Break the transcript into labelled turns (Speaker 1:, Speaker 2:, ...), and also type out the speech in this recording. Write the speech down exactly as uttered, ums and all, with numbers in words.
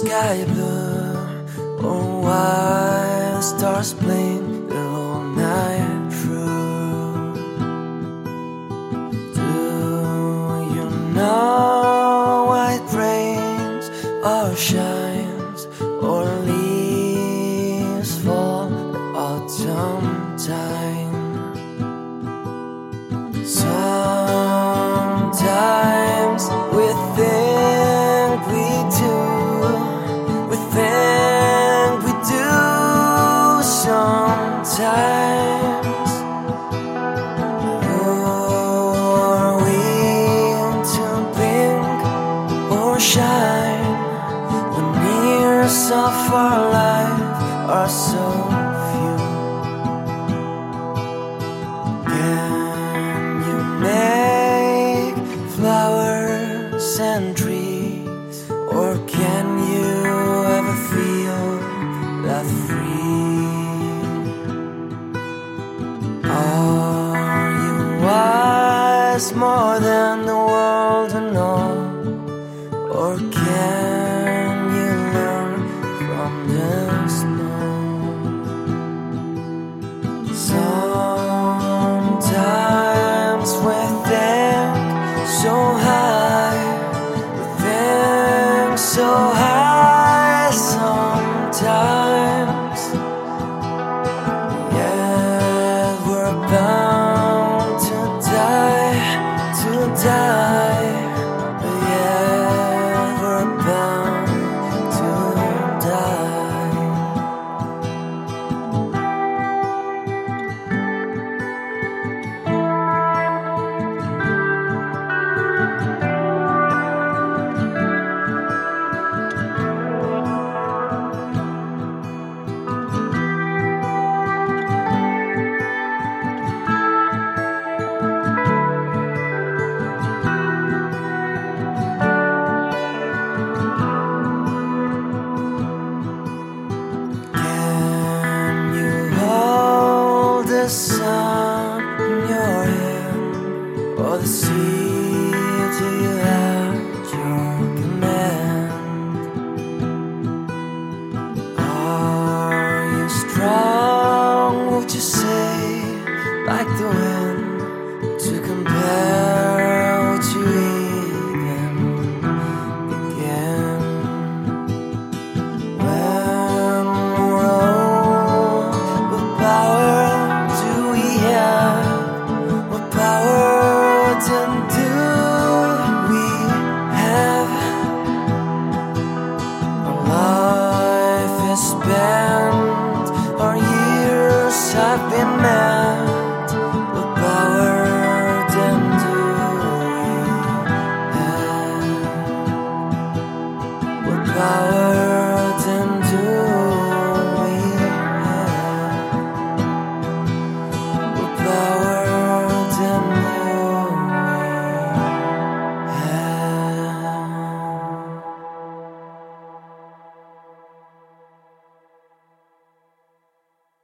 Speaker 1: sky blue, or why the stars blink the whole night through? Do you know why it rains or shines, or leaves fall at autumn time? Sometimes we think we do, we think we do. Sometimes are we to blink or shine when years of our life are so few? Can you make flowers and trees, or can you ever feel that free? Are you wise more than the world to know, or can you learn from the snow? Sometimes we think so high, we think so high. Sometimes, yeah, we're bound to die, to die. Yeah, we're bound to die. Can you hold the sun in your hand, or the sea do you at your command? Are you strong, would you say, like the wind, to compare